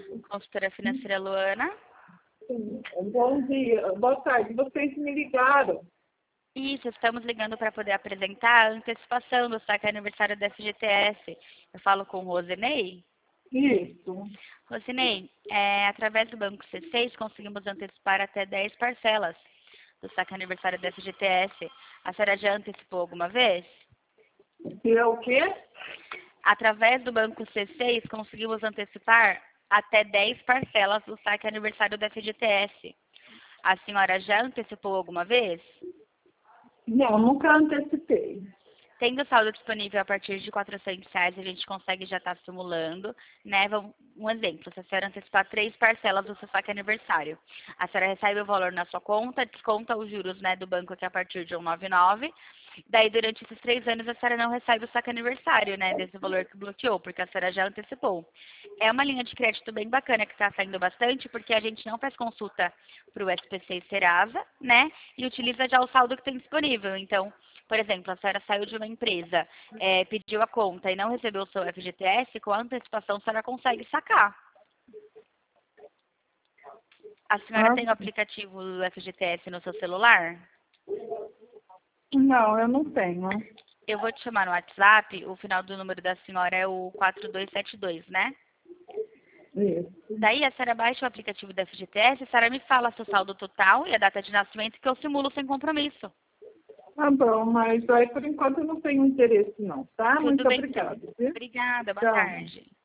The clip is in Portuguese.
Consultora financeira Luana. Sim. Bom dia, boa tarde. Vocês me ligaram. Isso, estamos ligando para poder apresentar a antecipação do saque aniversário da FGTS. Eu falo com Rosinei. Isso. Rosinei, através do Banco C6 conseguimos antecipar até 10 parcelas do saque aniversário da FGTS. A senhora já antecipou alguma vez? E é o quê? Através do Banco C6 conseguimos antecipar até 10 parcelas do saque aniversário da FGTS. A senhora já antecipou alguma vez? Não, nunca antecipei. Tendo saldo disponível a partir de R$ 400, a gente consegue já estar simulando, né? Um exemplo, se a senhora antecipar 3 parcelas do seu saque aniversário, a senhora recebe o valor na sua conta, desconta os juros, né, do banco que é a partir de 199, daí durante esses 3 anos a senhora não recebe o saque aniversário, né, desse valor que bloqueou, porque a senhora já antecipou. É uma linha de crédito bem bacana que está saindo bastante, porque a gente não faz consulta para o SPC e Serasa, né, e utiliza já o saldo que tem disponível. Então, por exemplo, a senhora saiu de uma empresa, pediu a conta e não recebeu o seu FGTS, com a antecipação a senhora consegue sacar. A senhora tem o aplicativo do FGTS no seu celular? Não, eu não tenho. Eu vou te chamar no WhatsApp, o final do número da senhora é o 4272, né? Isso. Daí a senhora baixa o aplicativo do FGTS, a senhora me fala seu saldo total e a data de nascimento que eu simulo sem compromisso. Tá bom, mas aí por enquanto eu não tenho interesse não, tá? Tudo Muito bem, obrigada. então. Viu? Obrigada, boa Tchau. tarde.